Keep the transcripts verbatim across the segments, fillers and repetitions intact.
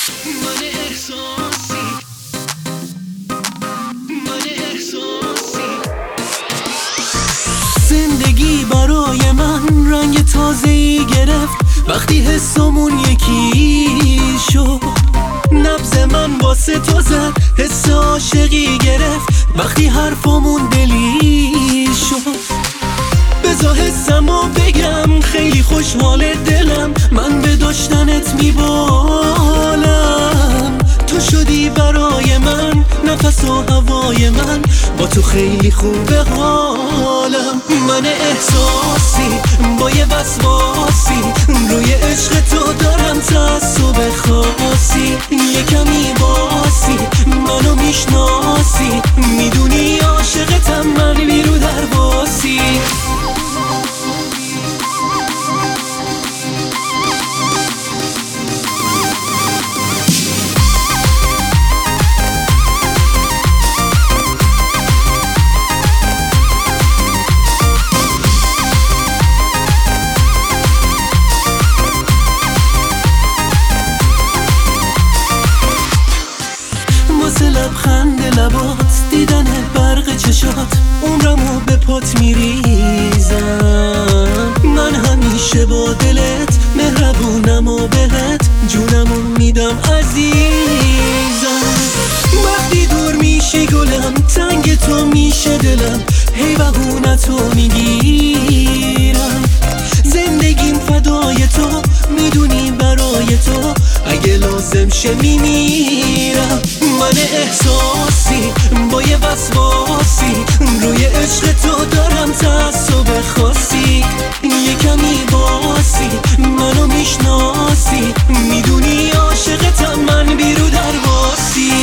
من احساسی من احساسی زندگی برای من رنگ تازه‌ای گرفت وقتی حسمون یکی شد. نبض من واسه تو زد، حس عاشقی گرفت وقتی حرفمون دلی شد. بذار حسمو بگم، خیلی خوشحال دلم، من به داشتنت میبالم. تو شدی برای من نفس و هوای من، با تو خیلی خوبه حالم. من احساسی با یه وسواسی، روی عشق تو دارم تعصب خاصی. یه کمی باسی منو میشناسی، میدونی عاشقتم من بیرو در باسی. واسه لبخند لبات، دیدن برق چشات، عمرمو به پات میریزم. من همیشه با دلت مهربونم و بهت جونمو میدم عزیزم. وقتی دور میشی گلم، تنگ تو میشه دلم، هی بهونتو میگیرم. زندگیم فدای تو، میدونی برای تو اگه لازم شه میمیرم. من احساسی با یه وسواسی، روی عشق تو دارم تعصب خاصی. یه کمی باسی منو میشناسی، میدونی عاشقتم من بیرو در باسی.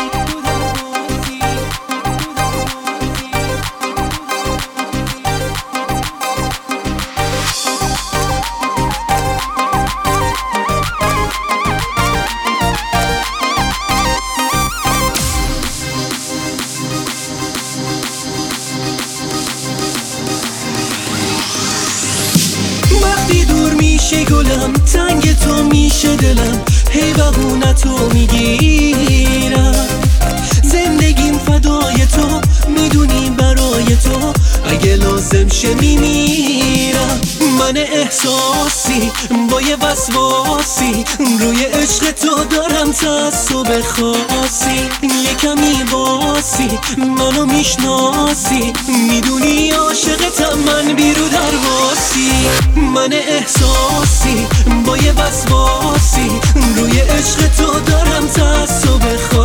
وقتی دور میشه گلم، تنگ تو میشه دلم، هی بهونتو میگیرم. زندگیم فدای تو، میدونی برای تو اگه لازم شه میمیرم. من احساسی با یه وسواسی، روی عشق تو دارم تعصب خاصی. یه کمی باسی منو میشناسی، میدونی عاشقتم من بیرو در باسی. من احساسی با یه وسواسی، روی عشق تو دارم تعصب خاصی.